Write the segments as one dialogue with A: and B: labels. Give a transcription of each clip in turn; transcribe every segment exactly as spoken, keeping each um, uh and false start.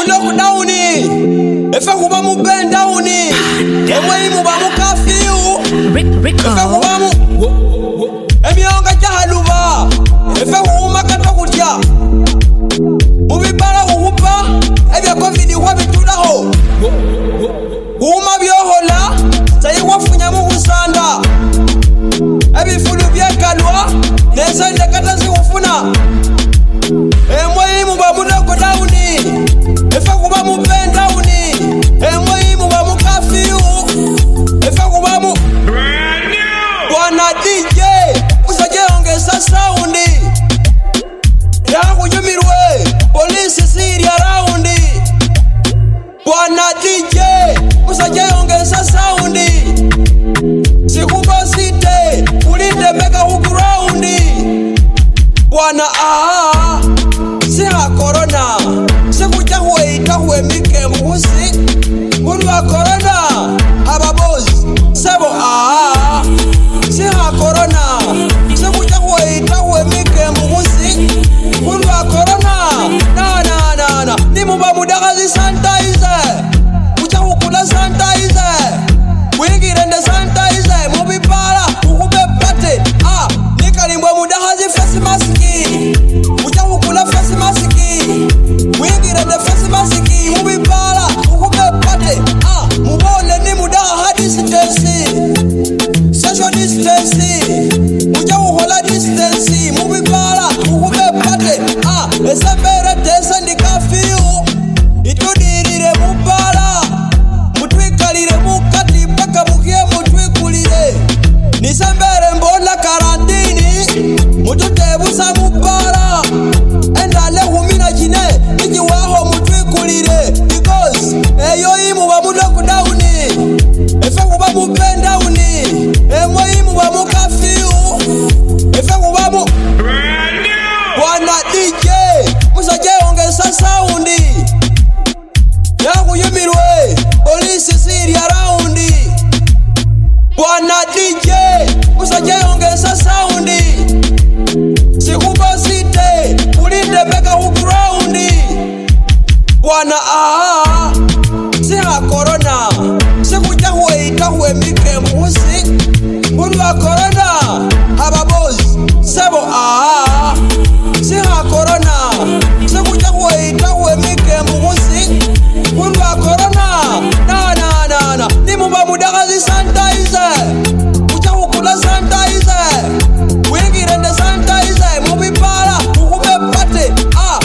A: lockdown efe kuba mu bend down emwe mu ba mu curfew efe kuba mu emyonga jahaluba efe kuuma kata kutya mubibala uhupa ebya covid kwa bitulaho uma byohola sayi wafunya mu kusanda ebifulu byekalwa nesende kata zikufuna emwe mu ba mu lockdown efe kuba mu bend down emwe mu ba mu curfew efe kuba mu Bwana D J usaje ongeza sound yangu yumirwe police siri around Bwana D J usaje ongeza sound sikuba site ulinde mega ground Bwana ah si ha corona sikuja huita huemike mbusi kulwa corona haba boss sabo ah si ha corona sikuja huita huemike mbusi kulwa corona na na na na ni muba mudagazi sanitizer kuja hukula sanitizer wingirende sanitizer mubipala ukube pate ah nikalimbwa mudagazi face mask kuja hukula face mask wingirende face mask mubipala ukube pate ah mubone ni mudaga distance social distance kuja huhola distance mubipala ukube pate ah esabere tesa ndi curfew itudirire mubala mutwikalire mukati paka mukie mutwikulire nisembere mbona karantini mututebusa mubala endale humina jine iji waho mutwikulire because eyo imu wa mu lockdown efe kuba mu bend down emwe imu wa mu curfew efe kuba mu Bwana D J musaje ongeza sound yangu yumirwe police siri around Bwana D J musaje ongeza sound sikuba site ulinde mega ground Bwana ah si ha corona sikuja huita huemike mbusi kulwa corona haba boss sabo ah si ha corona sikuja huita huemike mbusi kulwa corona na na na na ni muba mudagazi sanitizer kuja hukula sanitizer wingirende sanitizer mubipala ukube pate ah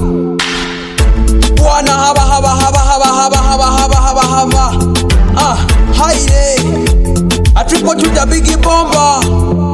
A: Bwana haba haba haba haba haba haba haba haba haba ah haide a triple to the biggie bomba